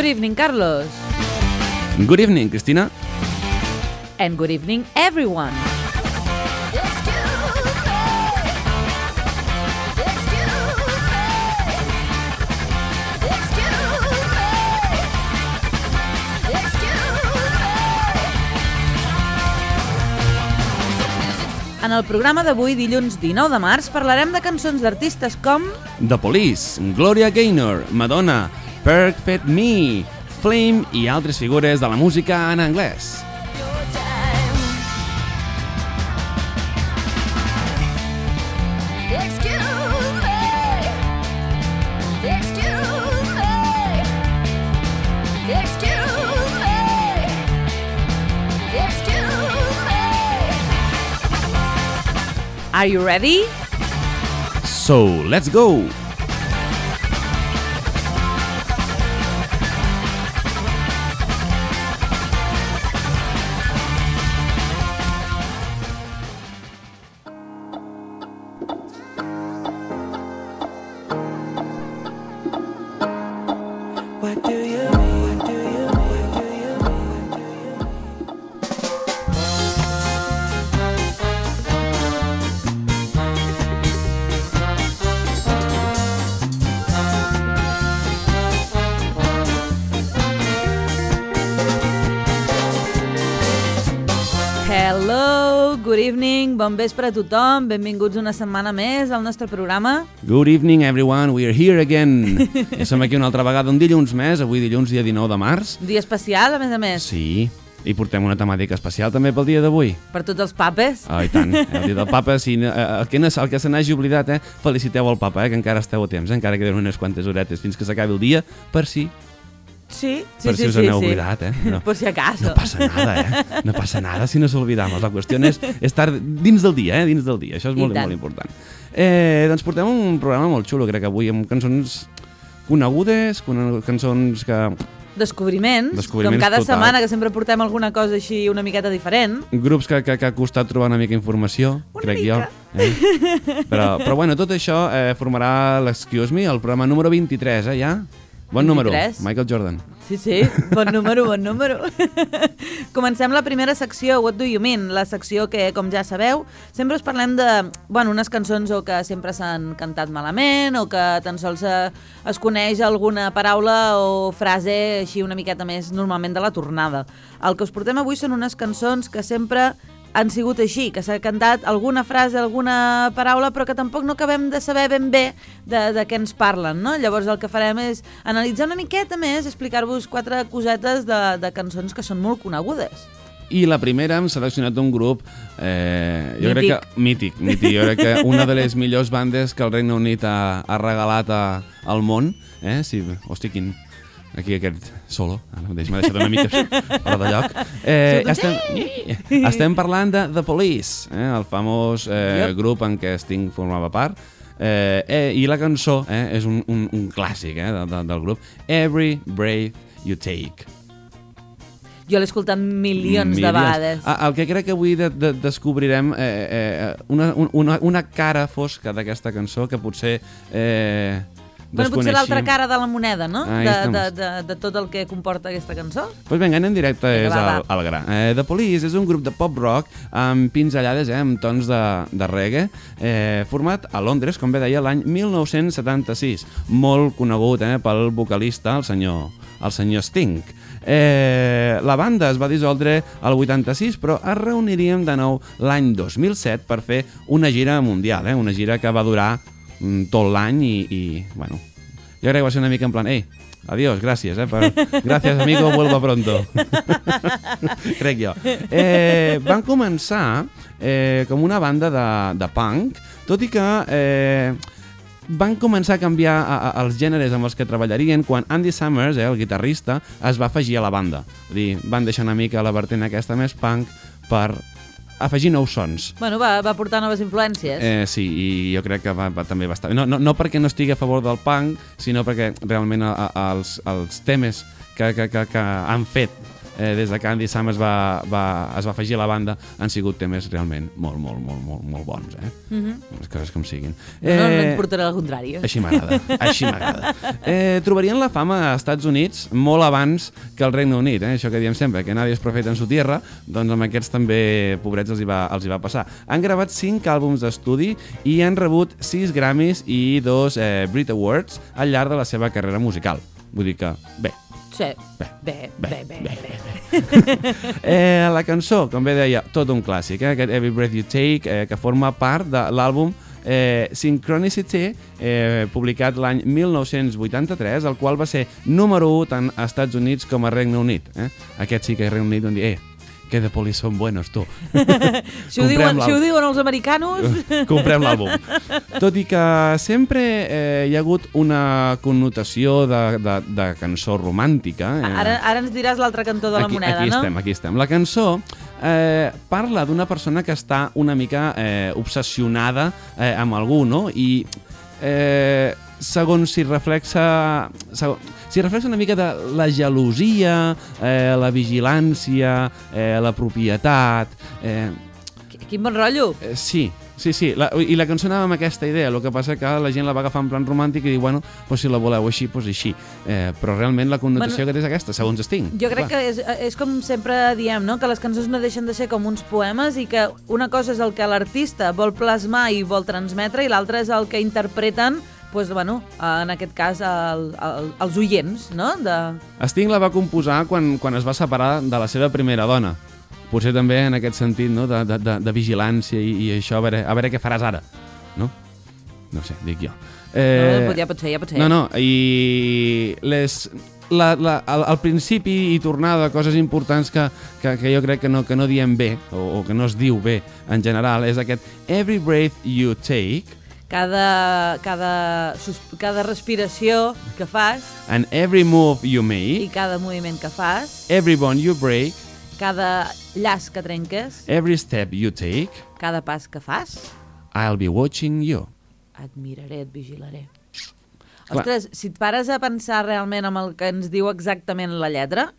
evening, Carlos. Good evening, Cristina. And good evening, everyone. En el programa d'avui, dilluns 19 de març, parlarem de cançons d'artistes com The Police, Gloria Gaynor, Madonna, Perfect Me, Flame i altres figures de la música en anglès. Are you ready? So, let's go! What do you mean? What do you mean? What do you mean? Hello, good evening, bon vespre a tothom, benvinguts una setmana més al nostre programa. Good evening, everyone. We are here again. Ja som aquí una altra vegada, un dilluns més, avui dilluns dia 19 de març. Dia especial, a més. Sí, i portem una temàtica especial també pel dia d'avui. Per tots els papes. Oh, i tant, el dia del papa, si, el que se n'hagi oblidat, feliciteu el papa, que encara esteu a temps, encara queden unes quantes horetes fins que s'acabi el dia, per si... Sí, per si us n'heu oblidat, No, por si acaso. No passa nada, No passa nada si nos olvidamos. La qüestió és estar dins del dia, dins del dia. Això és molt important. Doncs portem un programa molt xulo, crec que avui, amb cançons conegudes, cançons que... Descobriments com cada total. setmana, que sempre portem alguna cosa així una miqueta diferent. Grups que ha costat trobar una mica informació, crec jo. Però bueno, tot això formarà l'Excuse Me, el programa número 23, ja? Bon 23. Número, Michael Jordan. Sí, bon número. Comencem la primera secció, What Do You Mean? La secció que, com ja sabeu, sempre us parlem de unes cançons o que sempre s'han cantat malament o que tan sols es coneix alguna paraula o frase així una miqueta més normalment de la tornada. El que us portem avui són unes cançons que sempre han sigut així, que s'ha cantat alguna frase, alguna paraula, però que tampoc no acabem de saber ben bé de què ens parlen, no? Llavors el que farem és analitzar una miqueta més, explicar-vos 4 cosetes de cançons que són molt conegudes. I la primera hem seleccionat un grup, jo crec que mític. Jo crec que una de les millors bandes que el Regne Unit ha regalat al món. Sí, hosti, quin... Aquí aquest solo, ara mateix m'ha deixat una mica fora de lloc. Estem parlant de The Police, el famós grup en què Sting formava part, i la cançó és un clàssic del grup, Every Breath You Take. Jo l'he escoltat milions de vegades. El que crec que avui descobrirem una cara fosca d'aquesta cançó que potser... potser l'altra cara de la moneda, no? De tot el que comporta aquesta cançó. Doncs vinga, anem directe al gra. The Police és un grup de pop-rock amb pinzellades, amb tons de reggae, format a Londres, com bé deia, l'any 1976. Molt conegut pel vocalista, el senyor Sting. La banda es va dissoldre al 86, però es reuniríem de nou l'any 2007 per fer una gira mundial, una gira que va durar tot l'any i bueno, jo crec que va ser una mica en plan, adiós, gràcies, gràcies amigo, vuelva pronto. Crec jo. Van començar com una banda de punk, tot i que van començar a canviar els gèneres amb els que treballarien quan Andy Summers, el guitarrista, es va afegir a la banda. Vull dir, van deixar una mica la vertent aquesta més punk per afegir nous sons. Bueno, va portar noves influències. Sí, i jo crec que també va estar... No perquè no estigui a favor del punk, sinó perquè realment els temes que han fet des de Candy Sam es va afegir a la banda, han sigut temes realment molt bons, les coses com siguin. No et portaré al contrari. Així m'agrada. Trobarien la fama als Estats Units molt abans que al Regne Unit, això que diem sempre, que nadie és profeta en su tierra, doncs amb aquests també, pobrets, els hi va passar. Han gravat 5 àlbums d'estudi i han rebut 6 Grammys i 2 Brit Awards al llarg de la seva carrera musical. Vull dir que, bé. Sí, bé. La cançó, com bé deia, tot un clàssic, aquest Every Breath You Take, que forma part de l'àlbum Synchronicity, publicat l'any 1983, el qual va ser número 1 tant als Estats Units com a Regne Unit. Aquest sí que a Regne Unit on dir, que de Police són buenos, tu. Si ho diuen els americanos... Comprem l'àlbum. Tot i que sempre hi ha hagut una connotació de cançó romàntica. Ara ens diràs l'altre cantó de la moneda, no? Aquí estem. La cançó parla d'una persona que està una mica obsessionada amb algú, no? I segons s'hi reflexa una mica de la gelosia, la vigilància, la propietat... Quin bon rotllo! Sí. I la cançó anava amb aquesta idea, el que passa que la gent la va agafar en plan romàntic i diu, bueno, si la voleu així, doncs així. Però realment la connotació que té és aquesta, segons Sting. Jo crec que és com sempre diem, no? Que les cançons no deixen de ser com uns poemes i que una cosa és el que l'artista vol plasmar i vol transmetre i l'altra és el que interpreten, doncs, bueno, en aquest cas els oients, no? Sting la va composar quan es va separar de la seva primera dona. Potser també en aquest sentit, no? de vigilància i això, a veure què faràs ara, no? No sé, dic jo. Ja pot ser. No, i al principi i tornar de coses importants que jo crec que no diem bé, o que no es diu bé en general, és aquest Every breath you take, cada respiració que fas, and every move you make, i cada moviment que fas, every bone you break, cada llaç que trenques, every step you take, cada pas que fas, I'll be watching you. Et miraré, et vigilaré. Ostres, si et pares a pensar realment amb el que ens diu exactament la lletra,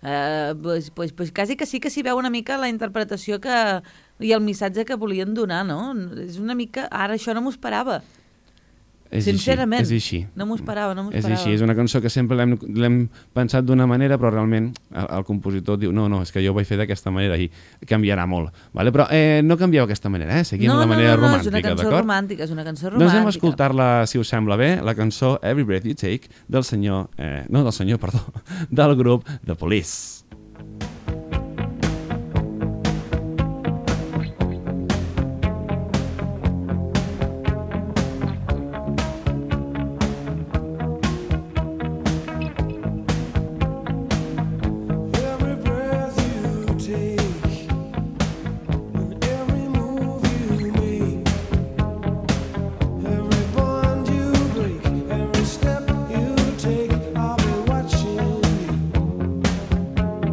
pues quasi que sí que s'hi veu una mica la interpretació i el missatge que volien donar, no? És una mica... Ara això no m'ho esperava. Sincerament, és així. No m'ho esperava. És així, és una cançó que sempre l'hem pensat d'una manera, però realment el compositor diu, no, és que jo ho vaig fer d'aquesta manera i canviarà molt. Vale? Però no canvieu aquesta manera, seguim la manera romàntica, d'acord? És una cançó romàntica. Doncs anem a escoltar-la, si us sembla bé, la cançó Every Breath You Take del grup The Police. Step you take, I'll be watching you.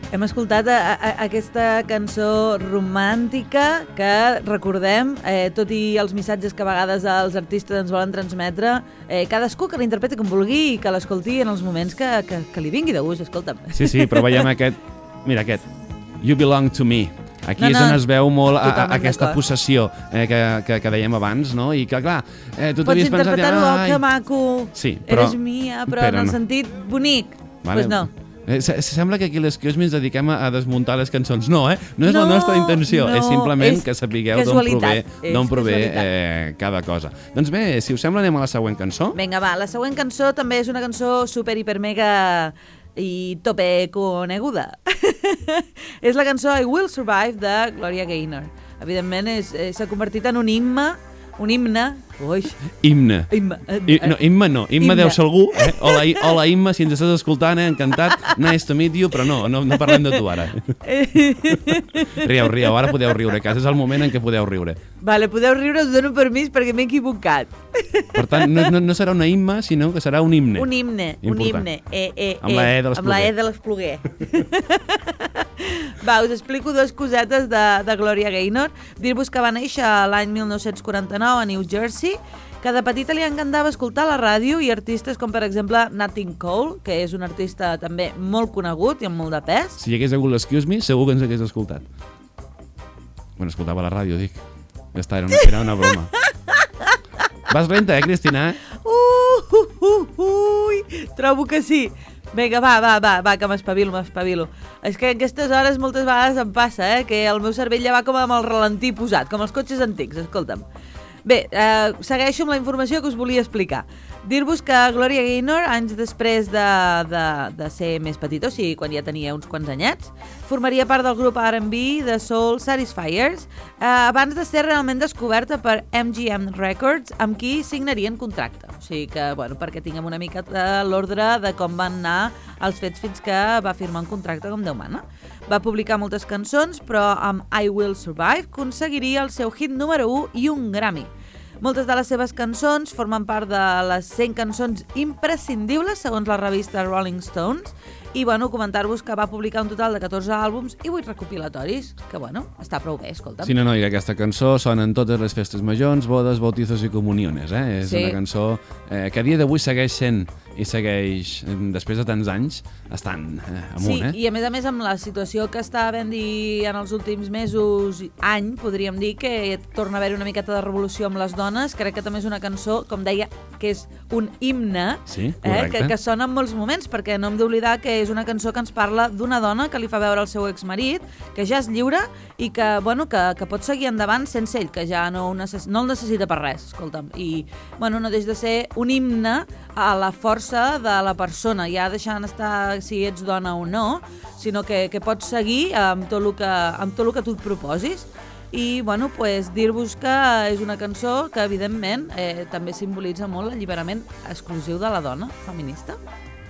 Hem escoltat aquesta cançó romàntica que, recordem, tot i els missatges que a vegades els artistes ens volen transmetre, cadascú que l'interpreti com vulgui i que l'escolti en els moments que li vingui de gust, escolta'm. Sí, però veiem aquest... Mira, aquest. You belong to me. Aquí és on es veu molt aquesta possessió que dèiem abans, no? I que, clar, tu t'havies pensat... Pots interpretar-ho, oh, que maco, sí, però, eres mia, però en el sentit bonic. Vale. Pues no. Sembla que aquí a les Kiosmi ens dediquem a desmuntar les cançons. No, no és la nostra intenció, és simplement que sapigueu d'on prové cada cosa. Doncs bé, si us sembla, anem a la següent cançó. Vinga, va, la següent cançó també és una cançó super, hiper, mega i tope coneguda. És la cançó I Will Survive de Gloria Gaynor. Evidentment s'ha convertit en un himne. Ui. Himne. No, Imma deu ser algú. Hola, Imma, si ens estàs escoltant, encantat. Nice to meet you, però no parlem de tu ara. Rieu, ara podeu riure a casa. És el moment en què podeu riure. Vale, podeu riure, us dono permís perquè m'he equivocat. Per tant, no serà una Imma, sinó que serà un himne. Un himne. Amb la E de l'Espluguer. Va, us explico dues cosetes de Gloria Gaynor. Dir-vos que va néixer l'any 1949 a New Jersey, que de petita li encantava escoltar la ràdio i artistes com, per exemple, Nat King Cole, que és un artista també molt conegut i amb molt de pes. Si hi hagués hagut l'Excuse Me, segur que ens hagués escoltat. Bueno, escoltava la ràdio, dic. Ja està, era una broma. Vas lenta, Cristina? Trobo que sí. Vinga, va, que m'espavilo. És que aquestes hores moltes vegades em passa, que el meu cervell ja va com amb el ralentí posat, com els cotxes antics, escolta'm. Bé, segueixo amb la informació que us volia explicar. Dir-vos que Gloria Gaynor, anys després de ser més petita, o sigui, quan ja tenia uns quants anyets, formaria part del grup R&B de Soul Satisfiers, abans de ser realment descoberta per MGM Records, amb qui signarien contracte. O sigui que, bueno, perquè tinguem una mica l'ordre de com van anar els fets fins que va firmar un contracte com Déu mana. Va publicar moltes cançons, però amb I Will Survive aconseguiria el seu hit número 1 i un Grammy. Moltes de les seves cançons formen part de les 100 cançons imprescindibles segons la revista Rolling Stones i, bueno, comentar-vos que va publicar un total de 14 àlbums i 8 recopilatoris, que, bueno, està prou bé, escolta'm. Sí, no, i aquesta cançó sona en totes les festes majors, bodes, bautizos i comuniones, És una cançó que a dia d'avui segueix sent i segueix, després de tants anys, estan amunt, Sí, i a més amb la situació que està havent-hi en els últims mesos, any, podríem dir que torna a haver una miqueta de revolució amb les dones, crec que també és una cançó, com deia, que és un himne, sí, que sona en molts moments, perquè no hem d'oblidar que és una cançó que ens parla d'una dona que li fa veure al seu exmarit, que ja és lliure i que, bueno, que pot seguir endavant sense ell, que ja no el necessita per res, escolta'm. I, bueno, no deixa de ser un himne a la força de la persona, ja deixant estar si ets dona o no, sinó que pots seguir amb tot el que tu et proposis. I, bueno, pues, dir-vos que és una cançó que, evidentment, també simbolitza molt l'alliberament exclusiu de la dona feminista.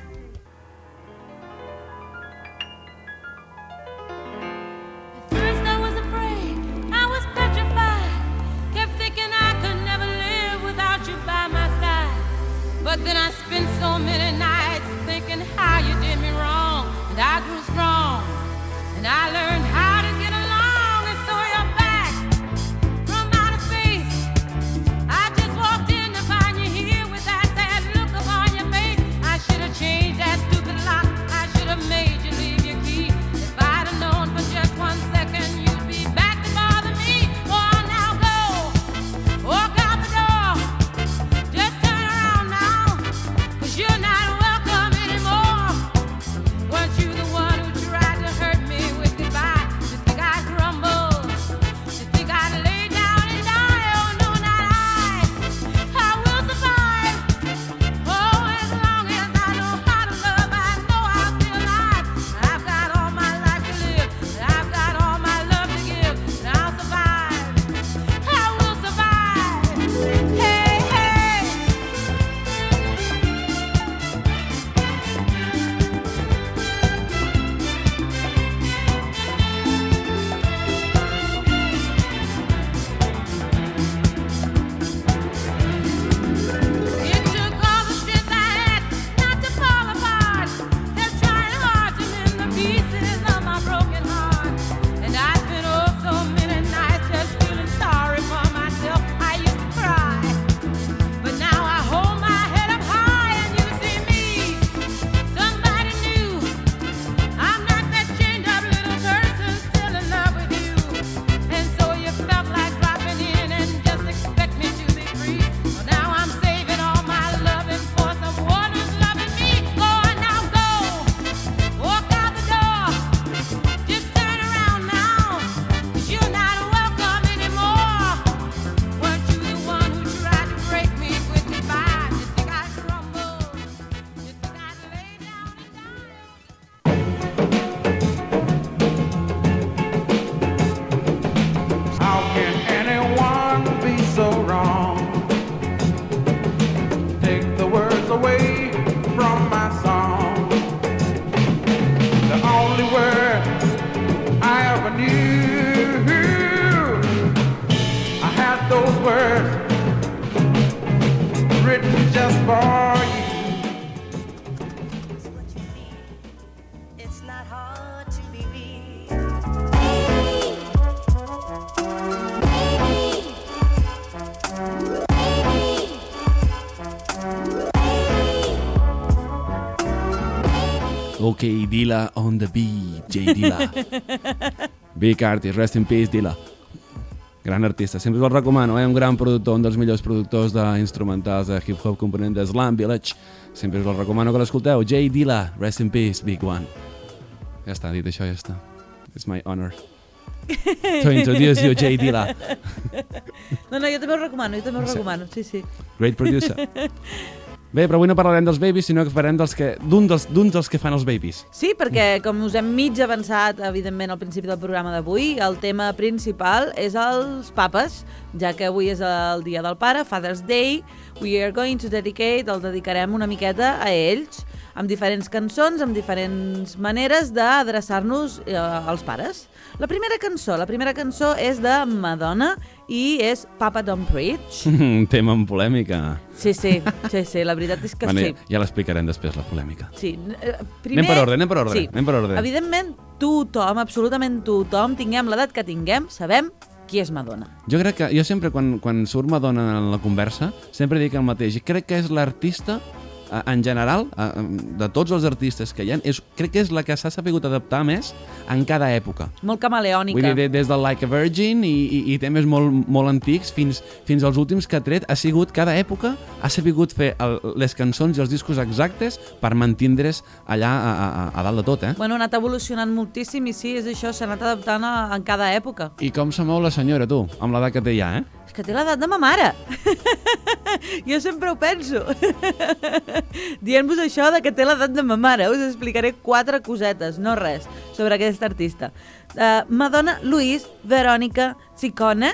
But then I spent so many nights thinking how you did me wrong, and I grew strong, and I learned how to get along, and so you're back from outer space. I just walked in to find you here with that sad look upon your face. I should have changed that stupid lock, I should have made you leave your key. If I'd have known for just 1 second you'd be back to bother me. Oh, now go, walk out the door, just turn around now. You're not welcome anymore. Weren't you the one who tried to hurt me with goodbye? It's not hard to be real. Ok, Dilla on the beat, J. Dilla. Big artist, rest in peace, Dilla. Gran artista, sempre us el recomano, un gran productor, un dels millors productors d'instrumentals de hip-hop component de Slam Village. Sempre us el recomano que l'escolteu. J. Dilla, rest in peace, big one. Ja està, dit això, ja està. It's my honor to introduce you, J. Dilla. No, jo també ho recomano, sí. Great producer. Bé, però avui no parlarem dels babies, sinó que farem d'un dels que fan els babies. Sí, perquè com us hem mig avançat, evidentment, al principi del programa d'avui, el tema principal és els papes, ja que avui és el dia del pare, Father's Day. We are going to dedicate, el dedicarem una miqueta a ells, amb diferents cançons, amb diferents maneres d'adreçar-nos als pares. La primera cançó és de Madonna i és Papa Don't Preach. Un tema amb polèmica. Sí, la veritat és que sí. Ja l'explicarem després, la polèmica. Sí. Primer, anem per ordre. Evidentment, tothom, absolutament tothom, tinguem l'edat que tinguem, sabem qui és Madonna. Jo crec que, jo sempre, quan surt Madonna en la conversa, sempre dic el mateix. Crec que és l'artista, en general, de tots els artistes que hi ha, crec que és la que s'ha sabut adaptar més en cada època. Molt camaleònica. Vull dir, des del Like a Virgin i temes molt antics fins als últims que ha tret, cada època ha sabut fer les cançons i els discos exactes per mantindre's allà a dalt de tot, Bueno, ha anat evolucionant moltíssim i sí, és això, s'ha anat adaptant en cada època. I com se mou la senyora, tu, amb l'edat que té ja, És que té l'edat de ma mare. Jo sempre ho penso. Dient-vos això de que té l'edat de ma mare, us explicaré 4 cosetes, no res, sobre aquest artista. Madonna Louise Veronica Ciccone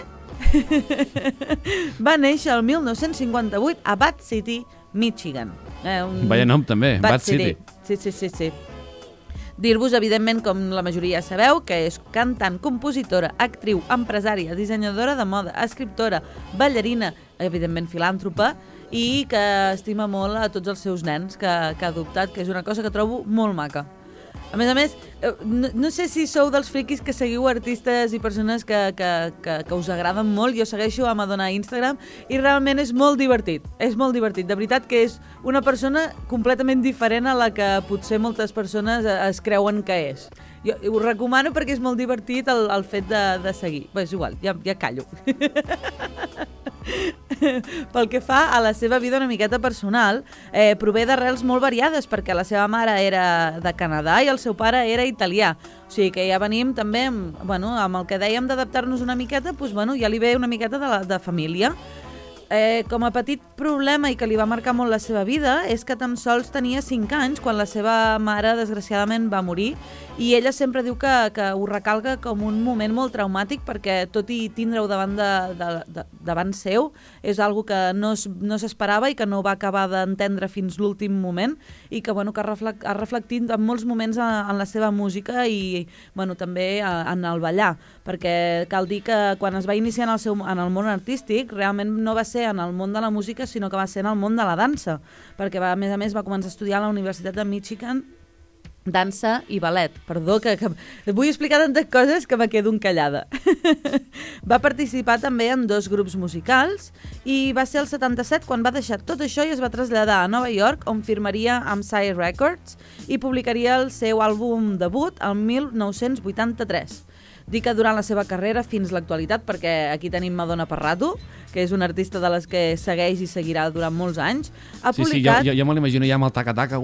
va néixer el 1958 a Bad City, Michigan. Vaya nom també, Bad City. Sí. Dir-vos, evidentment, com la majoria sabeu, que és cantant, compositora, actriu, empresària, dissenyadora de moda, escriptora, ballarina, evidentment filàntropa, i que estima molt a tots els seus nens que ha adoptat, que és una cosa que trobo molt maca. A més, no sé si sou dels friquis que seguiu artistes i persones que us agraden molt. Jo segueixo a Madonna a Instagram i realment és molt divertit. És molt divertit. De veritat que és una persona completament diferent a la que potser moltes persones es creuen que és. Jo ho recomano perquè és molt divertit el fet de seguir. Bé, és igual, ja callo. Pel que fa a la seva vida una miqueta personal, prové d'arrels molt variades, perquè la seva mare era de Canadà i el seu pare era italià. O sigui que ja venim també amb el que dèiem d'adaptar-nos una miqueta, doncs, ja li ve una miqueta de família. Com a petit problema i que li va marcar molt la seva vida és que tan sols tenia 5 anys quan la seva mare desgraciadament va morir, i ella sempre diu que ho recalca com un moment molt traumàtic, perquè tot i tindre-ho davant seu és algo que no s'esperava i que no va acabar d'entendre fins l'últim moment, i que ha reflectit en molts moments en la seva música i també en el ballar, perquè cal dir que quan es va iniciar en el món artístic realment no va ser en el món de la música, sinó que va ser en el món de la dansa, perquè a més va començar a estudiar a la Universitat de Michigan dansa i ballet. Perdó, que vull explicar tantes coses que me quedo encallada. Va participar també en 2 grups musicals i va ser el 77 quan va deixar tot això i es va traslladar a Nova York, on firmaria amb Sire Records i publicaria el seu àlbum debut el 1983. Dic que durant la seva carrera fins l'actualitat, perquè aquí tenim Madonna per rato, que és una artista de les que segueix i seguirà durant molts anys. Sí, jo me l'imagino ja amb el taca-taca.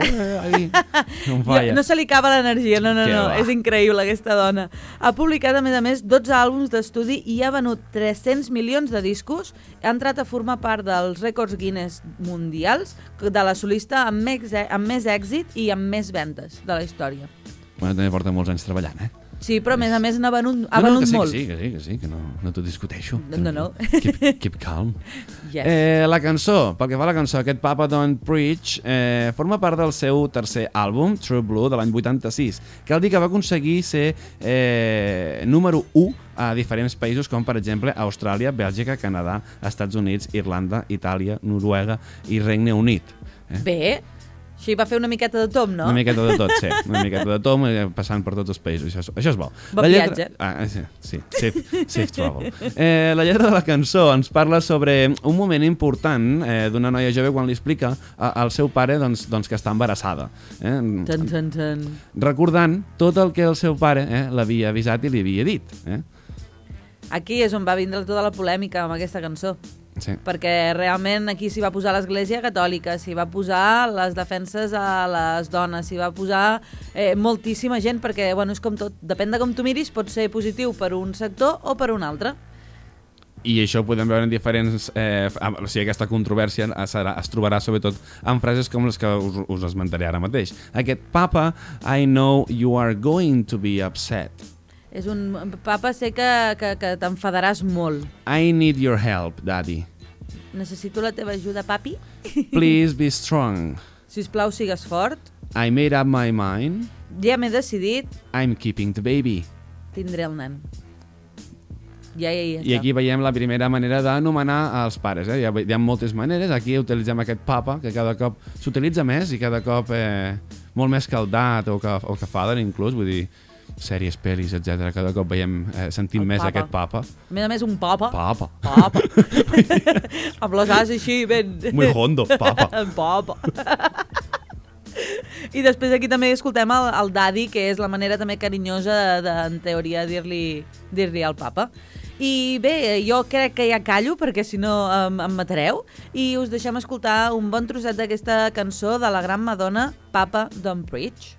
No se li acaba l'energia, no, és increïble aquesta dona. Ha publicat, a més, 12 àlbums d'estudi i ha venut 300 milions de discos. Ha entrat a formar part dels rècords Guinness mundials de la solista amb més èxit i amb més vendes de la història. Bueno, també porta molts anys treballant, Sí, però a més n'ha venut molt. Que sí, que no t'ho discuteixo. No. Keep calm. Yes. La cançó, pel que fa a la cançó, aquest Papa Don't Preach, forma part del seu tercer àlbum, True Blue, de l'any 86. Cal dir que va aconseguir ser número 1 a diferents països, com per exemple Austràlia, Bèlgica, Canadà, Estats Units, Irlanda, Itàlia, Noruega i Regne Unit. Bé, Així va fer una miqueta de tom, no? Una miqueta de tot, sí. Una miqueta de tom, passant per tots els països. Això és bo. Bon viatge. Sí. Safe travel. La lletra de la cançó ens parla sobre un moment important d'una noia jove quan li explica al seu pare doncs, que està embarassada. Tan. Recordant tot el que el seu pare l'havia avisat i li havia dit. Aquí és on va vindre tota la polèmica amb aquesta cançó. Sí. Perquè realment aquí s'hi va posar l'Església Catòlica, s'hi va posar les defenses a les dones, s'hi va posar moltíssima gent, perquè bueno, és com tot, depèn de com tu miris, pot ser positiu per un sector o per un altre. I això ho podem veure en diferents... o sigui, aquesta controvèrsia es trobarà sobretot en frases com les que us esmentaré ara mateix. Aquest Papa, I know you are going to be upset. És un papa, sé que t'enfadaràs molt. I need your help, daddy. Necessito la teva ajuda, papi. Please be strong. Sisplau, sigues fort. I made up my mind. Ja m'he decidit. I'm keeping the baby. Tindré el nen. Ja està. I aquí veiem la primera manera d'anomenar els pares. Hi ha moltes maneres. Aquí utilitzem aquest papa, que cada cop s'utilitza més i cada cop molt més que el dad o que father, inclús. Vull dir, sèries, pel·lis, etc. Cada cop sentim més aquest papa. A més, un papa. Papa. Amb les as així, ben... Muy hondo, papa. Papa. I després aquí també escoltem el daddy, que és la manera també carinyosa en teoria, dir-li al papa. I bé, jo crec que ja callo, perquè si no em matareu, i us deixem escoltar un bon trosset d'aquesta cançó de la gran Madonna, Papa Don't Preach.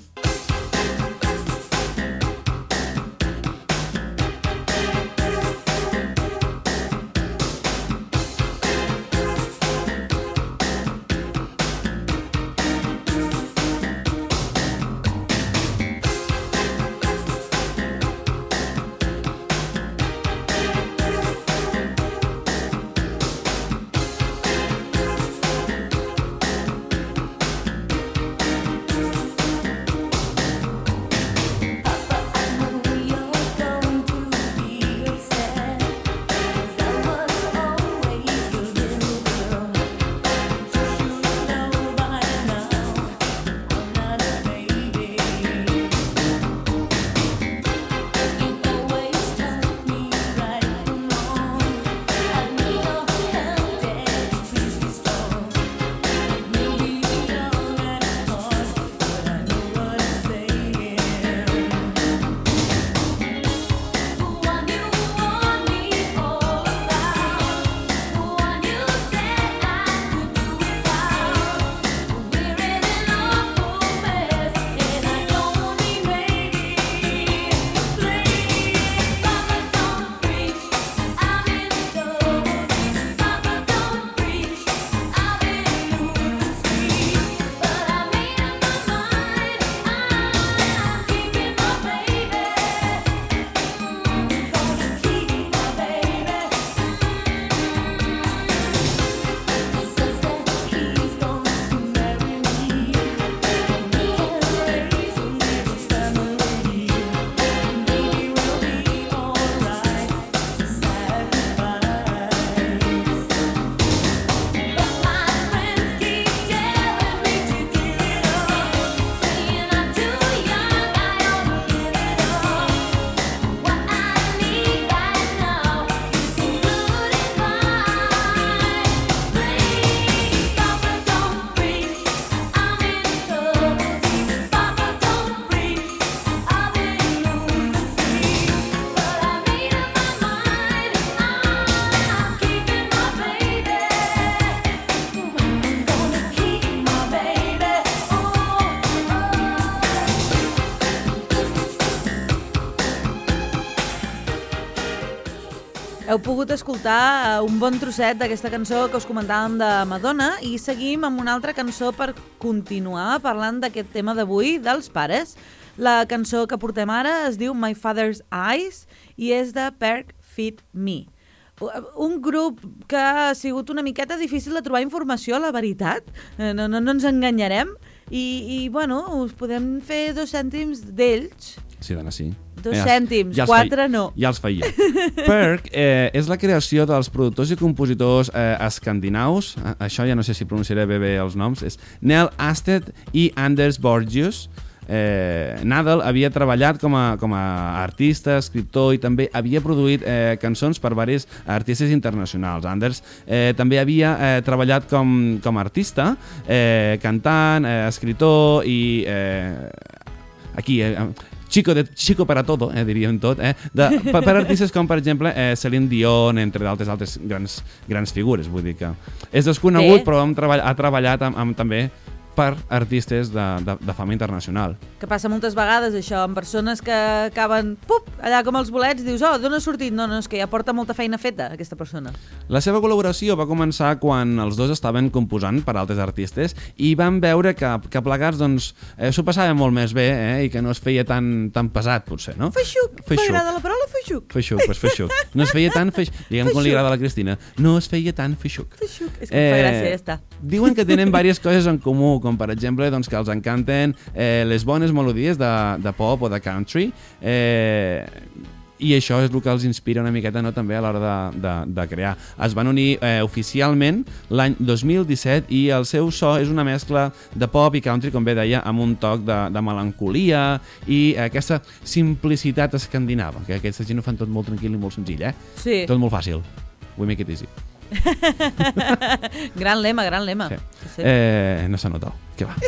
Heu pogut escoltar un bon trosset d'aquesta cançó que us comentàvem de Madonna i seguim amb una altra cançó per continuar parlant d'aquest tema d'avui, dels pares. La cançó que portem ara es diu My Father's Eyes i és de Perk Fit Me. Un grup que ha sigut una miqueta difícil de trobar informació, la veritat, no ens enganyarem, I bueno, us podem fer 2 cèntims d'ells. Sí, dona, sí. 2 cèntims, 4 no. Ja els feia. Perk és la creació dels productors i compositors escandinaus, això ja no sé si pronunciaré bé els noms, és Neil Asted i Anders Borgius. Nadal havia treballat com a artista, escriptor i també havia produït cançons per diversos artistes internacionals. Anders també havia treballat com a artista, cantant, escritor i aquí... Chico para todo, diríem tot, per artistes com, per exemple, Celine Dion, entre d'altres grans figures. Vull dir que és desconegut, però ha treballat també per artistes de fama internacional. Que passa moltes vegades, això, amb persones que acaben, allà com els bolets, dius, d'on ha sortit? No, és que ja porta molta feina feta, aquesta persona. La seva col·laboració va començar quan els dos estaven composant per altres artistes i van veure que plegats s'ho passaven molt més bé i que no es feia tan pesat, potser, no? Feixuc, m'agrada la paraula feixuc. Feixuc. No es feia tan feixuc. Diguem com li agrada a la Cristina. No es feia tan feixuc. Feixuc, és que em fa gràcia, ja està. Diuen que tenen diverses coses en comú, com per exemple que els encanten les bones melodies de pop o de country, i això és el que els inspira una miqueta també a l'hora de crear. Es van unir oficialment l'any 2017 i el seu so és una mescla de pop i country, com bé deia, amb un toc de melancolia i aquesta simplicitat escandinava, que aquesta gent ho fan tot molt tranquil i molt senzill, Sí. Tot molt fàcil. We make it easy. Gran lema. Sí. No s'ha notat, què va.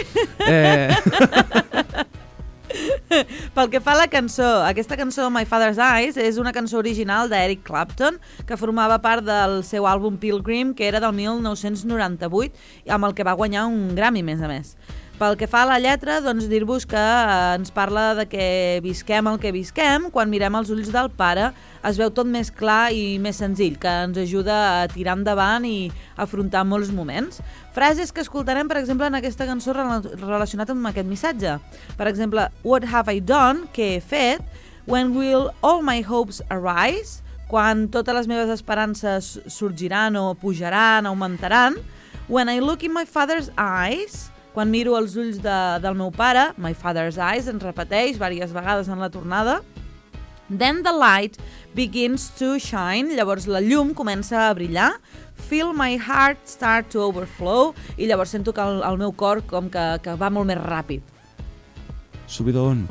Pel que fa a la cançó, aquesta cançó My Father's Eyes és una cançó original d'Eric Clapton que formava part del seu àlbum Pilgrim, que era del 1998, amb el que va guanyar un Grammy, més a més. Pel que fa a la lletra, doncs dir-vos que ens parla de que visquem el que visquem, quan mirem els ulls del pare es veu tot més clar i més senzill, que ens ajuda a tirar endavant i afrontar molts moments. Frases que escoltarem, per exemple, en aquesta cançó relacionat amb aquest missatge. Per exemple, What have I done? Què he fet? When will all my hopes arise? Quan totes les meves esperances sorgiran o pujaran, augmentaran? When I look in my father's eyes... Quan miro els ulls del meu pare, my father's eyes, ens repeteix diverses vegades en la tornada. Then the light begins to shine, llavors la llum comença a brillar. Feel my heart start to overflow, i llavors sento que el meu cor com que va molt més ràpid. Subidon.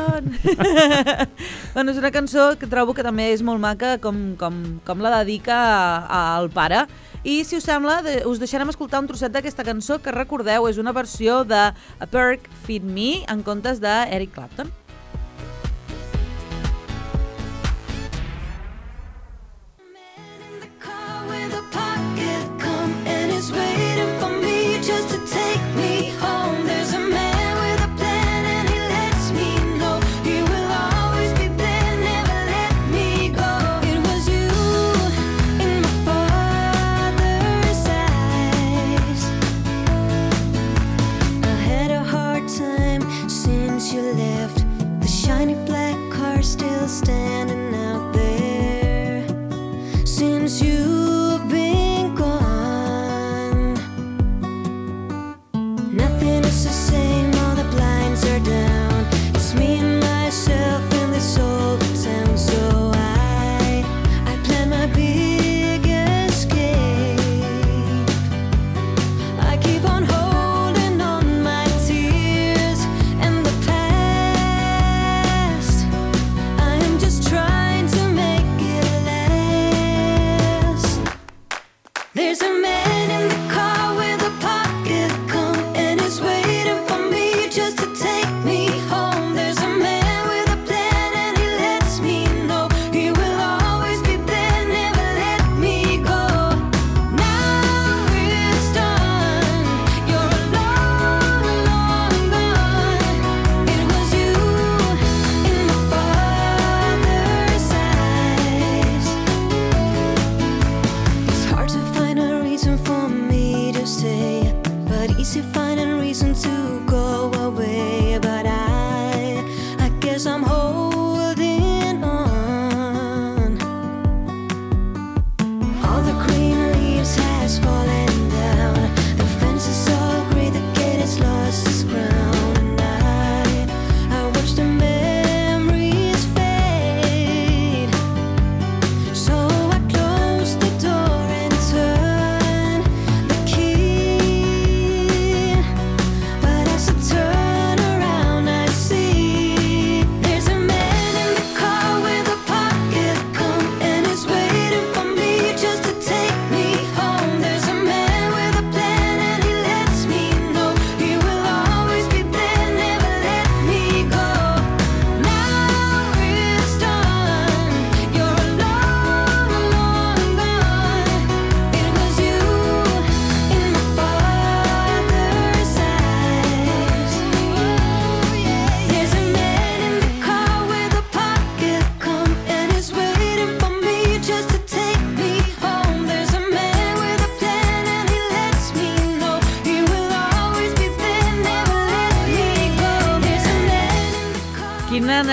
Bueno, és una cançó que trobo que també és molt maca com la dedica al pare. I, si us sembla, us deixarem escoltar un trosset d'aquesta cançó que, recordeu, és una versió de A Perk Feed Me en comptes d'Eric Clapton. You left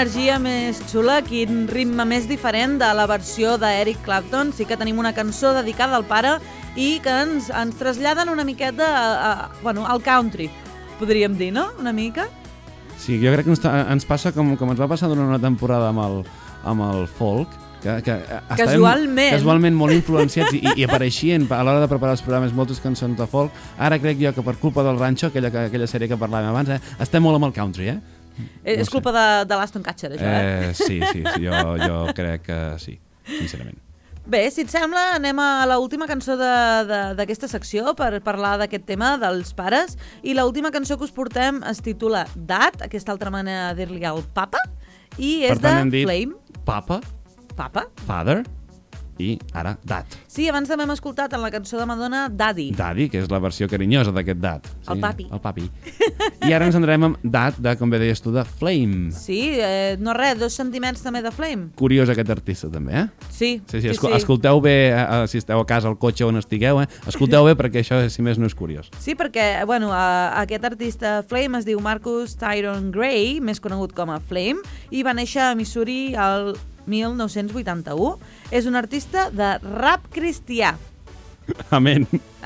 energia més xula, quin ritme més diferent de la versió d'Eric Clapton. Sí que tenim una cançó dedicada al pare i que ens traslladen una miqueta al country, podríem dir, no? Una mica. Sí, jo crec que ens passa com ens va passar durant una temporada amb el folk, que casualment molt influenciats i apareixien a l'hora de preparar els programes moltes cançons de folk. Ara crec jo que per culpa del Rancho, aquella sèrie que parlàvem abans, estem molt amb el country, És culpa de l'Aston Catcher, això, Sí, jo crec que sí, sincerament. Bé, si et sembla, anem a l'última cançó d'aquesta secció per parlar d'aquest tema dels pares, i l'última cançó que us portem es titula Dad, aquesta altra manera de dir-li al papa, i és de Flame. Papa, Father i ara Dad. Sí, abans també hem escoltat en la cançó de Madonna Daddy. Daddy, que és la versió carinyosa d'aquest Dad. Sí? El papi. I ara ens entrem amb Dad, com bé deies tu, de Flame. Sí, no res, 2 sentiments també de Flame. Curiós aquest artista també, Sí. Escolteu bé, si esteu a casa, al cotxe on estigueu, escolteu bé perquè això, si més, no és curiós. Sí, perquè, aquest artista Flame es diu Marcus Tyrone Gray, més conegut com a Flame, i va néixer a Missouri al 1981. És un artista de rap cristià. Amén.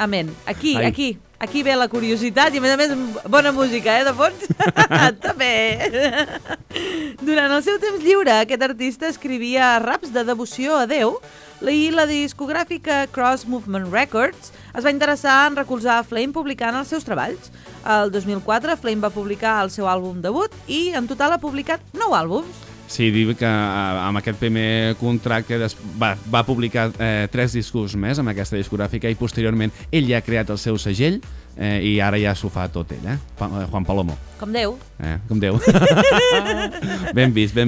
Aquí ve la curiositat i, a més, bona música, de fons. També. Durant el seu temps lliure, aquest artista escrivia raps de devoció a Déu i la discogràfica Cross Movement Records es va interessar en recolzar Flame publicant els seus treballs. El 2004, Flame va publicar el seu àlbum debut i, en total, ha publicat 9 àlbums. Sí, diu que amb aquest primer contracte va publicar 3 discos més amb aquesta discogràfica i posteriorment ell ja ha creat el seu segell i ara ja s'ho fa tot ell, Juan Palomo. Com Déu. Com Déu. Ben vist.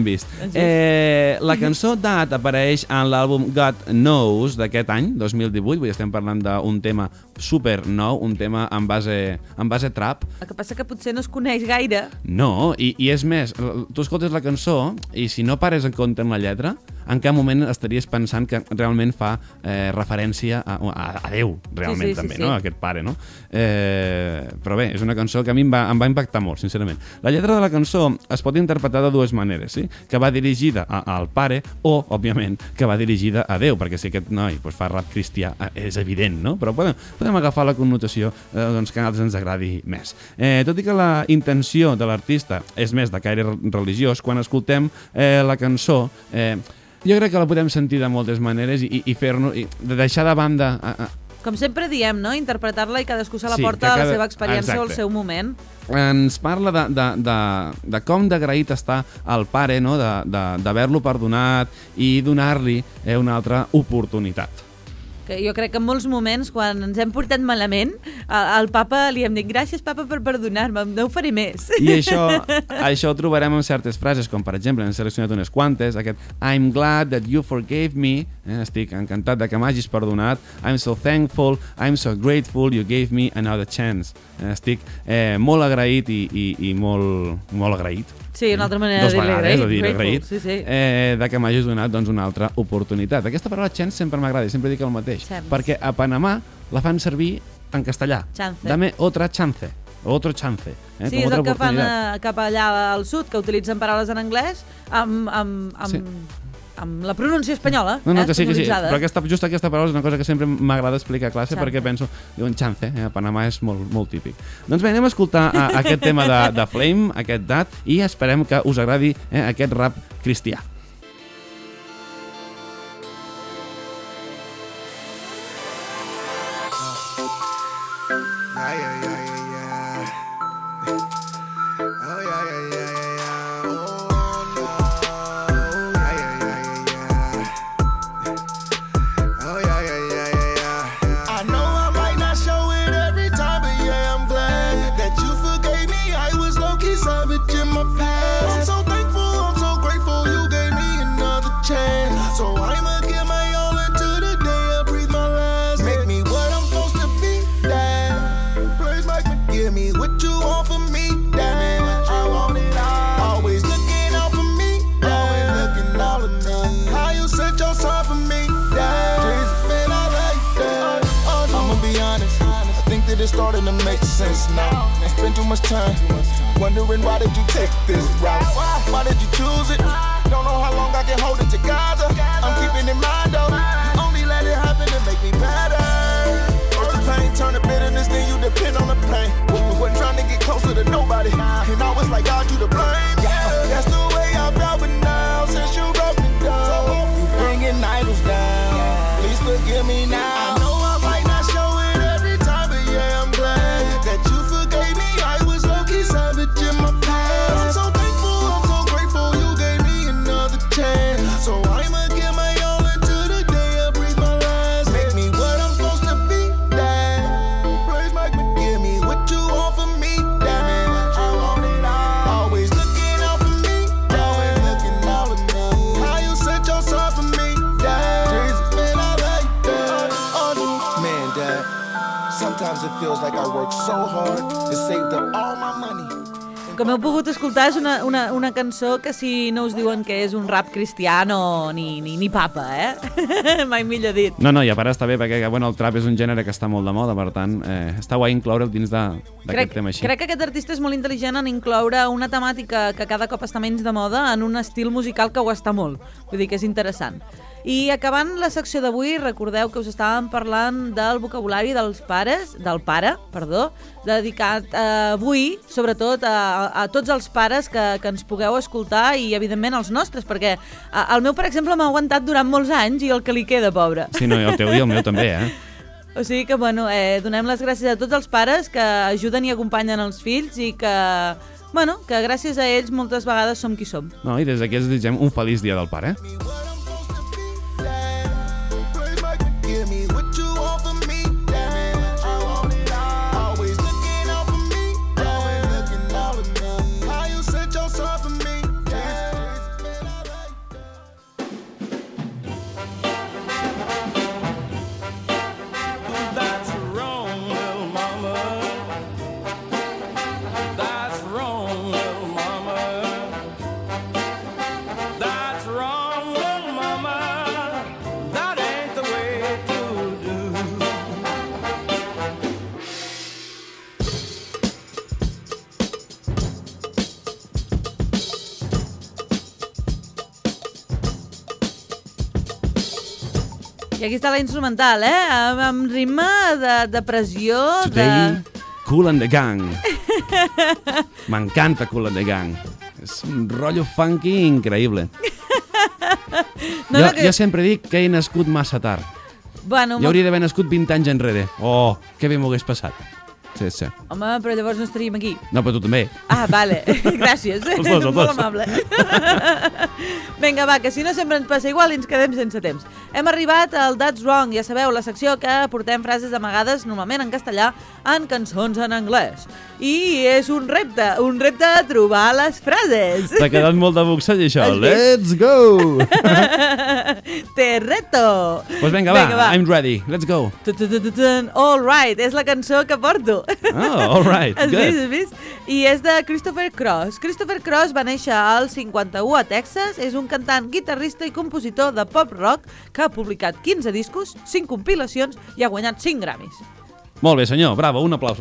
La cançó Dad apareix en l'àlbum God Knows d'aquest any, 2018, vull dir, estem parlant d'un tema super nou, un tema amb base trap. El que passa que potser no es coneix gaire. No, i és més, tu escoltes la cançó i si no pares en compte en la lletra, en cap moment estaries pensant que realment fa referència a Déu, realment, també, no? Aquest pare, no? Però bé, és una cançó que a mi em va impactar molt, sincerament. La lletra de la cançó es pot interpretar de 2 maneres, sí? Que va dirigida al pare o, òbviament, que va dirigida a Déu, perquè si aquest noi fa rap cristià és evident, no? Però podem agafar la connotació que a nosaltres ens agradi més. Tot i que la intenció de l'artista és més de caire religiós, quan escoltem la cançó, jo crec que la podem sentir de moltes maneres i fer-nos, de deixar de banda... Com sempre diem, no? Interpretar-la i cadascú se la porta a la seva experiència o al seu moment. Ens parla de com d'agraït està el pare, no? D'haver-lo perdonat i donar-li una altra oportunitat. Jo crec que en molts moments, quan ens hem portat malament, al papa li hem dit gràcies, papa, per perdonar-me, no ho faré més. I això ho trobarem en certes frases, com per exemple, hem seleccionat unes quantes, aquest I'm glad that you forgave me, estic encantat de que m'hagis perdonat, I'm so thankful, I'm so grateful, you gave me another chance. Estic molt agraït i molt agraït. Sí, una altra manera de dir-li agraït. Sí. De que m'hagis donat una altra oportunitat. Aquesta paraula chance sempre m'agrada, sempre dic el mateix. Chance. Perquè a Panamà la fan servir en castellà. Chance. Dame otra chance. Otro chance. Sí, és el que fan cap allà al sud, que utilitzen paraules en anglès amb la pronúncia espanyola. No, que sí. Però just aquesta paraula és una cosa que sempre m'agrada explicar a classe, chance. Perquè penso, diuen chance, a Panamà és molt típic. Doncs bé, anem a escoltar aquest tema de Flame, aquest Dad, i esperem que us agradi aquest rap cristià. Savage in my past. I'm so thankful, I'm so grateful you gave me it is starting to make sense now. I spend too much time wondering why did you take this route? Why did you choose it? Don't know how long I can hold it together. I'm keeping in mind though, you only let it happen to make me better. First the pain turn to bitterness, then you depend on the pain. Wasn't trying to get closer to nobody, and I was like, God, you to blame. That's the way I felt, but now since you broke me down, you bringing idols down. Please forgive me now. I know I might not show it every time, but yeah, I'm glad that you forgave me. I was low-key savage in my past. I'm so thankful, I'm so grateful you gave me another chance. So I'ma give my all until the day I breathe my last. Make me what I'm supposed to be, Dad. Praise Mike, give me what you want from me, damn it. I want it all. Always looking out for me, always looking out for me. How you sent your son for me, Dad. Jesus, man, I like that. Man, Dad, sometimes it feels like I worked so hard to save up all my money. Com heu pogut escoltar, és una cançó que si no us diuen que és un rap cristià, no, ni papa, mai millor dit. No, i a part està bé perquè bueno, el trap és un gènere que està molt de moda, per tant, està guai incloure'l dins d'aquest tema així. Crec que aquest artista és molt intel·ligent en incloure una temàtica que cada cop està menys de moda en un estil musical que ho està molt. Vull dir que és interessant. I acabant la secció d'avui, recordeu que us estàvem parlant del vocabulari del pare, dedicat avui, sobretot a tots els pares que ens pugueu escoltar i, evidentment, els nostres, perquè el meu, per exemple, m'ha aguantat durant molts anys i el que li queda, pobre. Sí, no, i el teu i el meu també, O sigui que, bueno, donem les gràcies a tots els pares que ajuden i acompanyen els fills i que, bueno, que gràcies a ells moltes vegades som qui som. No, i des d'aquí ens desitgem un feliç dia del pare. I aquí està la instrumental, amb ritme de pressió. Today, Kool and the Gang. M'encanta Kool and the Gang. És un rotllo funky increïble. Jo sempre dic que he nascut massa tard. Bueno, jo hauria d'haver nascut 20 anys enrere. Oh, que bé m'ho hagués passat. Sí. Home, però llavors no estaríem aquí. No, però tu també. Ah, vale. Gràcies. Els dos. Molt amable. Vinga, va, que si no sempre ens passa igual i ens quedem sense temps. Hem arribat al That's Wrong, ja sabeu, la secció que portem frases amagades, normalment en castellà, en cançons en anglès. I és un repte a trobar les frases. T'ha quedat molt de boxall, això. Let's go! Te reto! Pues vinga, va, I'm ready. Let's go. All right, és la cançó que porto. Oh, all right, good. Has vist? I és de Christopher Cross. Christopher Cross va néixer al 51 a Texas, és un cantant, guitarrista i compositor de pop rock que ha publicat 15 discos, 5 compilacions i ha guanyat 5 Grammys. Molt bé, senyor, bravo, un aplauso.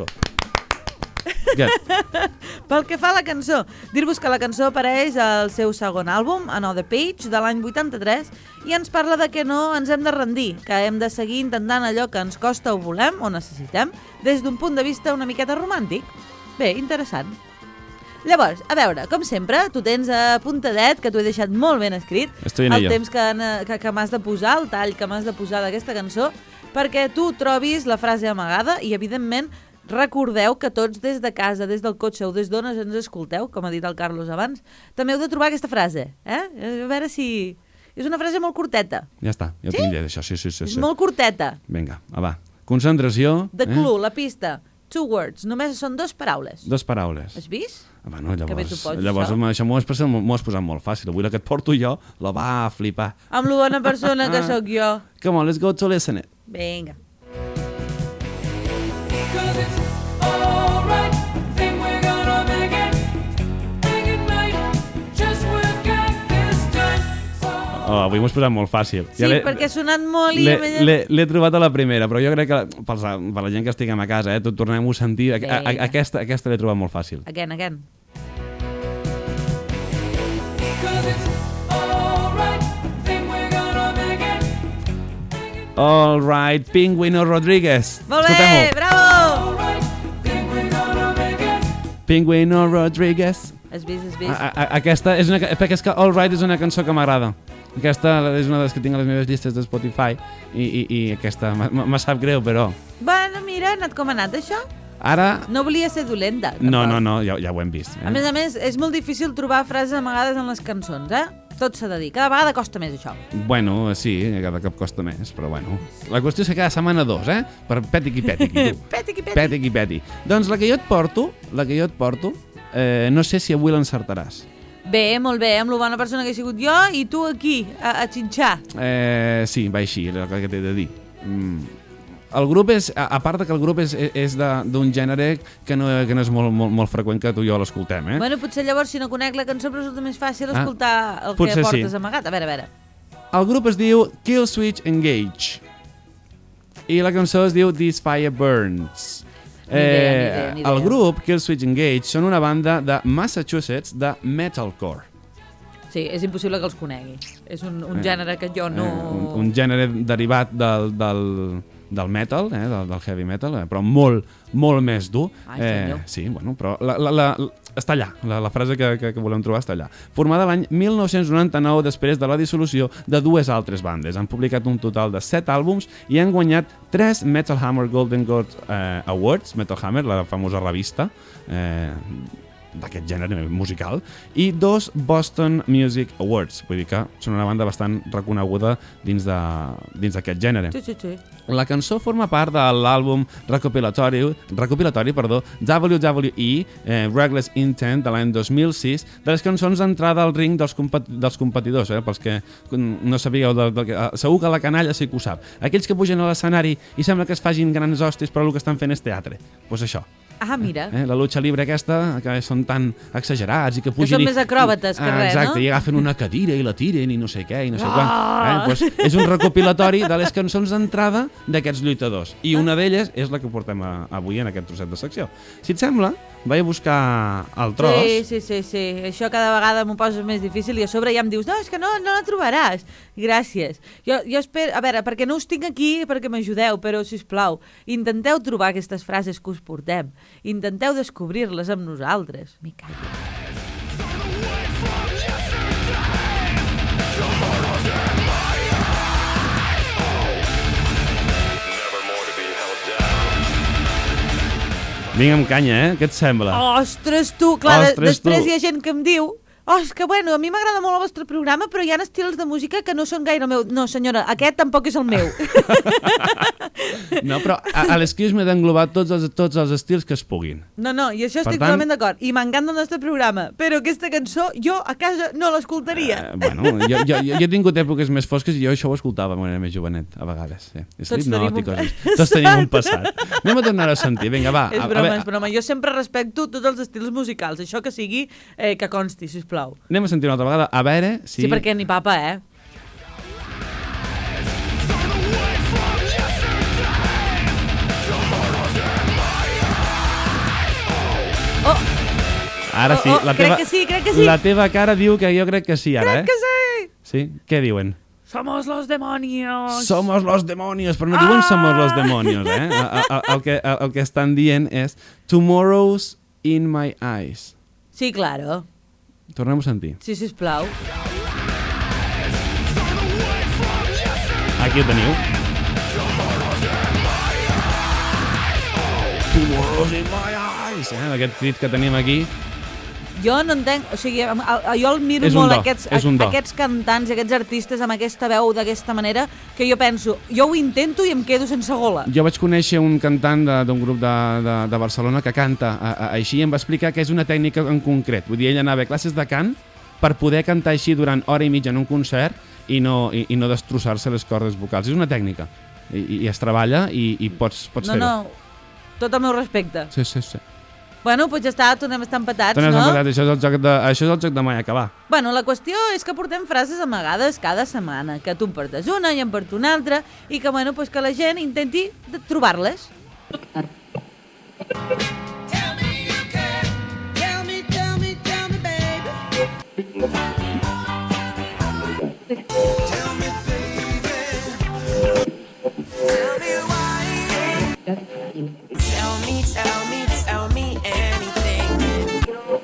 Pel que fa a la cançó, dir-vos que la cançó apareix al seu segon àlbum, Another Page, de l'any 83, i ens parla de que no ens hem de rendir, que hem de seguir intentant allò que ens costa o volem o necessitem, des d'un punt de vista una miqueta romàntic. Bé, interessant. Llavors, a veure, com sempre, tu tens apuntadet, que t'ho he deixat molt ben escrit, el temps que m'has de posar, el tall que m'has de posar d'aquesta cançó, perquè tu trobis la frase amagada i, evidentment, recordeu que tots des de casa, des del cotxe o des d'on ens escolteu, com ha dit el Carlos abans, també heu de trobar aquesta frase. A veure si... És una frase molt curteta. Ja està, ja tinc idea d'això, sí. És molt curteta. Vinga, va. Concentració. The clue, la pista. 2 words, només són 2 paraules. 2 paraules. Has vist? Bueno, llavors això m'ho has posat molt fàcil. Avui la que et porto jo la va flipar. Amb lo bona persona que sóc jo. Come on, let's go to listen it. Vinga. Oh, avui m'ho has posat molt fàcil. Sí, perquè ha sonat molt i... L'he trobat a la primera, però jo crec que per la gent que estiguem a casa, tot tornem-ho a sentir. Aquesta l'he trobat molt fàcil. Again. All right, Pingüino Rodríguez. Molt bé, bravo! Pingüino Rodríguez. Has vist? Aquesta és perquè és que All Right és una cançó que m'agrada. Aquesta és una de les que tinc a les meves llistes de Spotify i aquesta me sap greu, però... Bueno, mira, ha anat com ha anat, això. Ara... No volia ser dolenta. No, ja ho hem vist. A més, és molt difícil trobar frases amagades en les cançons, Tot s'ha de dir. Cada vegada costa més, això. Bueno, sí, cada cop costa més, però bueno. La qüestió és que cada setmana 2, Per peti-qui-peti. Peti-qui-peti. Doncs la que jo et porto, no sé si avui l'encertaràs. Bé, molt bé, amb la bona persona que he sigut jo i tu aquí, a xinxar. Sí, va així, és el que t'he de dir. El grup és, a part que el grup és d'un gènere que no és molt freqüent que tu i jo l'escoltem, Bueno, potser llavors, si no conec la cançó, resulta més fàcil escoltar el que portes amagat. A veure. El grup es diu Killswitch Engage i la cançó es diu This Fire Burns. Ni idea. El grup Killswitch Engage són una banda de Massachusetts de metalcore. Sí, és impossible que els conegui. És un gènere que jo no... Un gènere derivat del metal, del heavy metal, però molt més dur. Sí, bueno, però està allà, la frase que volem trobar està allà. Formada l'any 1999 després de la dissolució de dues altres bandes. Han publicat un total de 7 àlbums i han guanyat 3 Metal Hammer Golden Gold Awards, Metal Hammer, la famosa revista d'aquest gènere musical, i 2 Boston Music Awards. Vull dir que són una banda bastant reconeguda dins d'aquest gènere. Sí. La cançó forma part de l'àlbum recopilatori WWE Reckless Intent de l'any 2006, de les cançons d'entrada al ring dels competidors, pels que no sabíeu segur que la canalla sí que ho sap. Aquells que pugen a l'escenari i sembla que es facin grans hòsties però el que estan fent és teatre. Doncs això. Ah, mira. La lucha libre aquesta, que són tan exagerats i que pugin... Que són més acròbates que res, exacte, i agafen una cadira i la tiren i no sé què i no sé quan. Pues és un recopilatori de les cançons d'entrada d'aquests lluitadors. I una d'elles és la que portem avui en aquest trosset de secció. Si et sembla, vaig a buscar el tros. Sí. Això cada vegada m'ho poses més difícil i a sobre ja em dius, no, és que no la trobaràs. Gràcies. Jo espero... A veure, perquè no us tinc aquí perquè m'ajudeu, però, sisplau, intenteu trobar aquestes frases que us portem. Intenteu descobrir-les amb nosaltres. M'hi callo. Vinga amb canya, Què et sembla? Ostres, tu! Clar, després hi ha gent que em diu és que, bueno, a mi m'agrada molt el vostre programa, però hi ha estils de música que no són gaire el meu. No, senyora, aquest tampoc és el meu. No, però a l'Excuse m'he d'englobar tots els estils que es puguin. No, i això estic totalment d'acord. I m'encanta el nostre programa, però aquesta cançó jo a casa no l'escoltaria. Bueno, jo he tingut èpoques més fosques i jo això ho escoltava quan era més jovenet, a vegades. Tots tenim un passat. Anem a tornar a sentir, vinga, va. És broma. Jo sempre respecto tots els estils musicals, això que sigui, que consti, sisplau. Anem a sentir una altra vegada, a veure si... Sí, perquè ni papa, Ara sí, crec que sí. La teva cara diu que jo crec que sí, ara, Crec que sí! Sí? Què diuen? Somos los demonios! Somos los demonios, però no diuen somos los demonios, El que estan dient és Tomorrow's in my eyes. Sí, claro. Tornem a sentir. Sí, sisplau. Aquí ho teniu. Tomorrow's in my eyes. Aquest crit que tenim aquí. Jo no entenc, o sigui, jo el miro molt aquests cantants i aquests artistes amb aquesta veu d'aquesta manera que jo penso, jo ho intento i em quedo sense gola. Jo vaig conèixer un cantant d'un grup de Barcelona que canta així i em va explicar que és una tècnica en concret. Vull dir, ell anava a classes de cant per poder cantar així durant hora i mitja en un concert i no destrossar-se les cordes vocals. És una tècnica i es treballa i pots fer-ho. No, tot el meu respecte. Sí. Bueno, doncs ja està, tornem a estar empatats, Tornem no? empatats, això és el joc de mai acabar. Bueno, la qüestió és que portem frases amagades cada setmana, que tu en portes una i en porto una altra, i que, bueno, doncs que la gent intenti trobar-les. Tell me anything.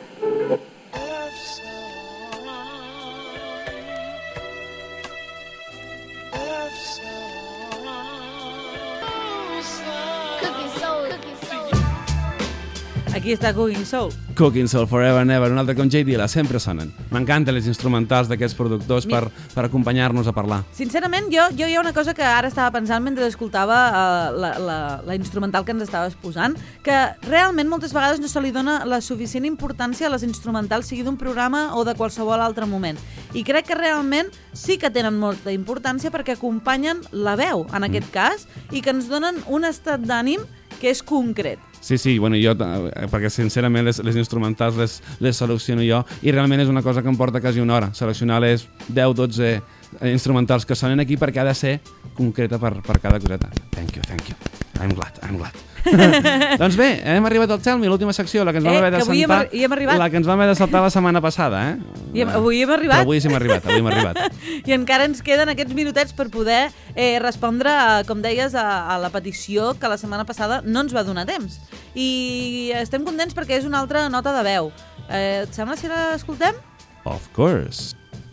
Aquí està Cooking Soul. Cooking Soul Forever and Ever, un altre com J. Dilla, sempre sonen. M'encanten les instrumentals d'aquests productors per acompanyar-nos a parlar. Sincerament, jo hi ha una cosa que ara estava pensant mentre escoltava la instrumental que ens estaves posant, que realment moltes vegades no se li dona la suficient importància a les instrumentals, sigui d'un programa o de qualsevol altre moment. I crec que realment sí que tenen molta importància perquè acompanyen la veu, en aquest cas, i que ens donen un estat d'ànim que és concret. Sí, bueno, jo, perquè sincerament les instrumentals les selecciono jo i realment és una cosa que em porta quasi una hora, seleccionar les 10-12 instrumentals que sonen aquí perquè ha de ser concreta per cada coseta. Thank you. I'm glad. Doncs bé, hem arribat al Tell Me, l'última secció, la que ens vam haver de saltar. La que ens vam haver de saltar la setmana passada, Avui hem arribat? Però avui hem arribat. I encara ens queden aquests minutets per poder respondre, com deies, a la petició que la setmana passada no ens va donar temps. I estem contents perquè és una altra nota de veu. Et sembla si l'escoltem? Of course.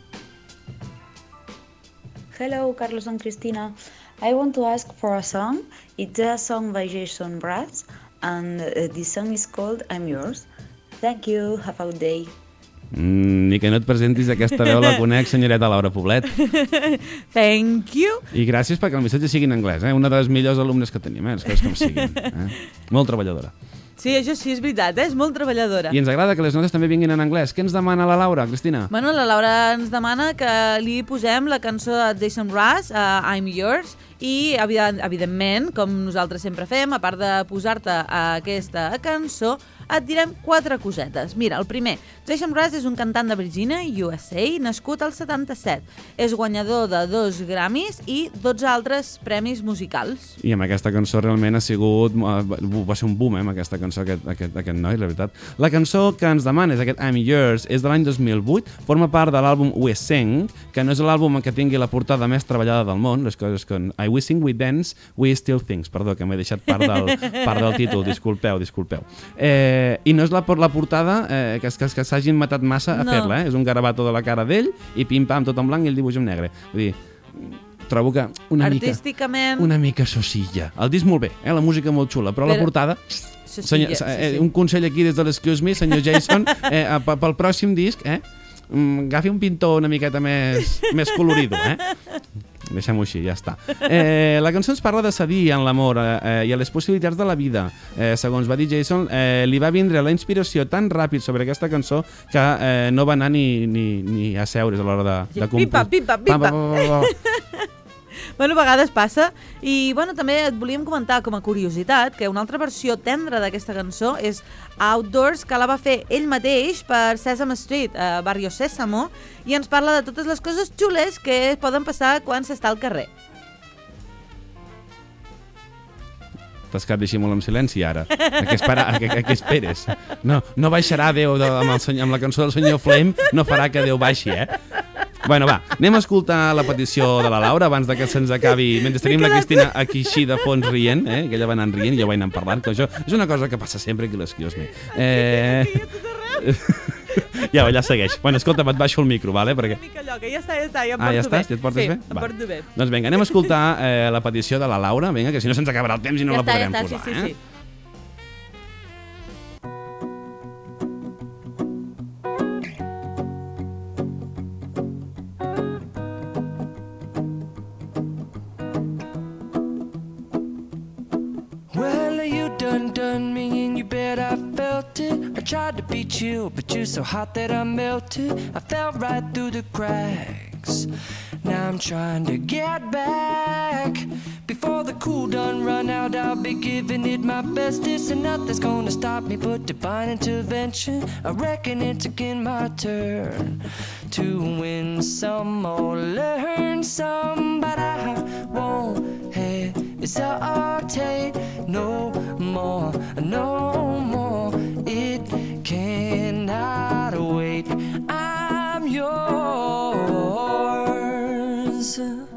Hello, Carlos and Cristina. I want to ask for a song. It's a song by Jason Mraz, and the song is called I'm Yours. Thank you. Have a good day. Ni que no et presentis, aquesta veu la conec, senyoreta Laura Poblet. Thank you. I gràcies perquè el missatge sigui en anglès, Una de les millors alumnes que tenim, les coses com siguin. Molt treballadora. Sí, això sí, és veritat, és molt treballadora. I ens agrada que les notes també vinguin en anglès. Què ens demana la Laura, Cristina? Bueno, la Laura ens demana que li posem la cançó de Jason Mraz, I'm Yours, i, evidentment, com nosaltres sempre fem, a part de posar-te aquesta cançó, et direm 4 cosetes. Mira, el primer, Jason Mraz és un cantant de Virginia, USA, nascut al 77. És guanyador de 2 Grammys i 12 altres premis musicals. I amb aquesta cançó realment ha sigut... va ser un boom, amb aquesta cançó, aquest noi, la veritat. La cançó que ens demana és aquest I'm Yours, és de l'any 2008, forma part de l'àlbum We Sing, que no és l'àlbum que tingui la portada més treballada del món, les coses com We Sing, We Dance, We Still Things. Perdó, que m'he deixat part del títol, disculpeu. I no és la portada que s'hagin matat massa a fer-la, És un garabato de la cara d'ell i pim-pam, tot en blanc i el dibuix en negre. Vull dir, trobo que una mica sosilla. El disc molt bé, la música molt xula, però la portada... Un consell aquí des de l'Excuse Me, senyor Jason, pel pròxim disc, agafi un pintor una miqueta més colorido, Deixem-ho així, ja està. La cançó ens parla de cedir en l'amor i a les possibilitats de la vida. Segons va dir Jason, li va vindre la inspiració tan ràpid sobre aquesta cançó que no va anar ni a seure's a l'hora de compor. Pipa. Bueno, a vegades passa. I bueno, també et volíem comentar com a curiositat que una altra versió tendra d'aquesta cançó és Outdoors, que la va fer ell mateix per Sesame Street, Barrio Sésamo, i ens parla de totes les coses xules que poden passar quan s'està al carrer. T'has quedat així molt en silenci ara. A què esperes? No baixarà Déu amb la cançó del senyor Flame, no farà que Déu baixi, Bueno, va, anem a escoltar la petició de la Laura abans que se'ns acabi, mentre tenim la Cristina aquí així de fons rient, que ella va anant rient i jo vaig anant parlant, que això és una cosa que passa sempre aquí a l'Excuse Me. Ja segueix. Bueno, escolta, et baixo el micro, vale? Perquè... Una mica allò, que ja està, ja em porto bé. Ja estàs? Ja et portes bé? Sí, em porto bé. Doncs vinga, anem a escoltar la petició de la Laura, vinga, que si no se'ns acabarà el temps i no la podrem posar. Sí. Done me and you bet I felt it. I tried to be chill, but you're so hot that I melted. I fell right through the cracks. thanks. Now I'm trying to get back. Before the cool done run out, I'll be giving it my bestest, and nothing's gonna stop me but divine intervention. I reckon it's again my turn to win some or learn some, but I won't hesitate no more, no more. It cannot wait. I'm yours.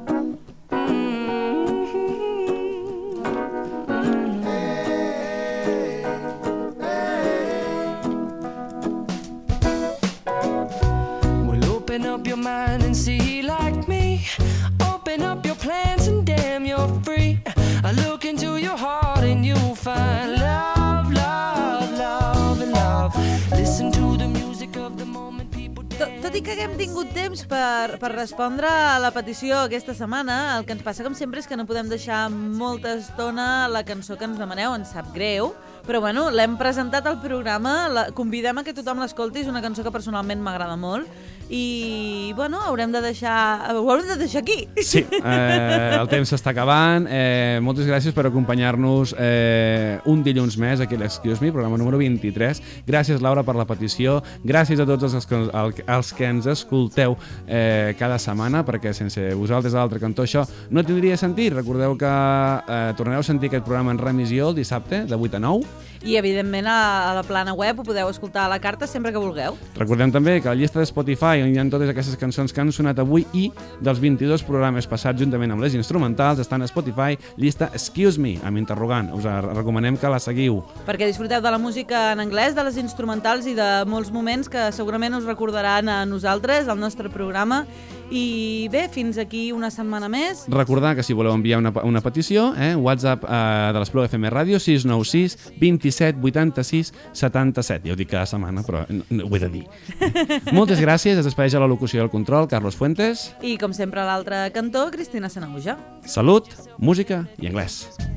Open up your mind and see like me. Open up your plans and damn, you're free. I look into your heart and you'll find love, love, love, and love. Listen to the music of the moment, people dance. Tot i que haguem tingut temps per respondre a la petició aquesta setmana, el que ens passa, com sempre, és que no podem deixar molta estona la cançó que ens demaneu, ens sap greu, però bueno, l'hem presentat al programa, convidem a que tothom l'escolti, és una cançó que personalment m'agrada molt, i bueno, ho haurem de deixar aquí. Sí, el temps s'està acabant. Moltes gràcies per acompanyar-nos un dilluns més aquí a l'Excuse Me, programa número 23. Gràcies, Laura, per la petició. Gràcies a tots els que ens escolteu cada setmana, perquè sense vosaltres a l'altre cantó això no tindria sentit. Recordeu que tornareu a sentir aquest programa en remissió el dissabte de 8 a 9. I, evidentment, a la plana web ho podeu escoltar a la carta sempre que vulgueu. Recordem també que a la llista de Spotify on hi ha totes aquestes cançons que han sonat avui i dels 22 programes passats juntament amb les instrumentals estan a Spotify, llista Excuse Me, amb interrogant. Us recomanem que la seguiu. Perquè disfruteu de la música en anglès, de les instrumentals i de molts moments que segurament us recordaran a nosaltres, al nostre programa. I bé, fins aquí una setmana més. Recordar que si voleu enviar una petició, WhatsApp de l'Espluga FM Ràdio 696 27 86 77. Ja ho dic cada setmana, però no, ho he de dir. Moltes gràcies. Es despedeix a la locució i el control Carlos Fuentes. I com sempre a l'altre cantó, Cristina Sanahuja. Salut, música i anglès.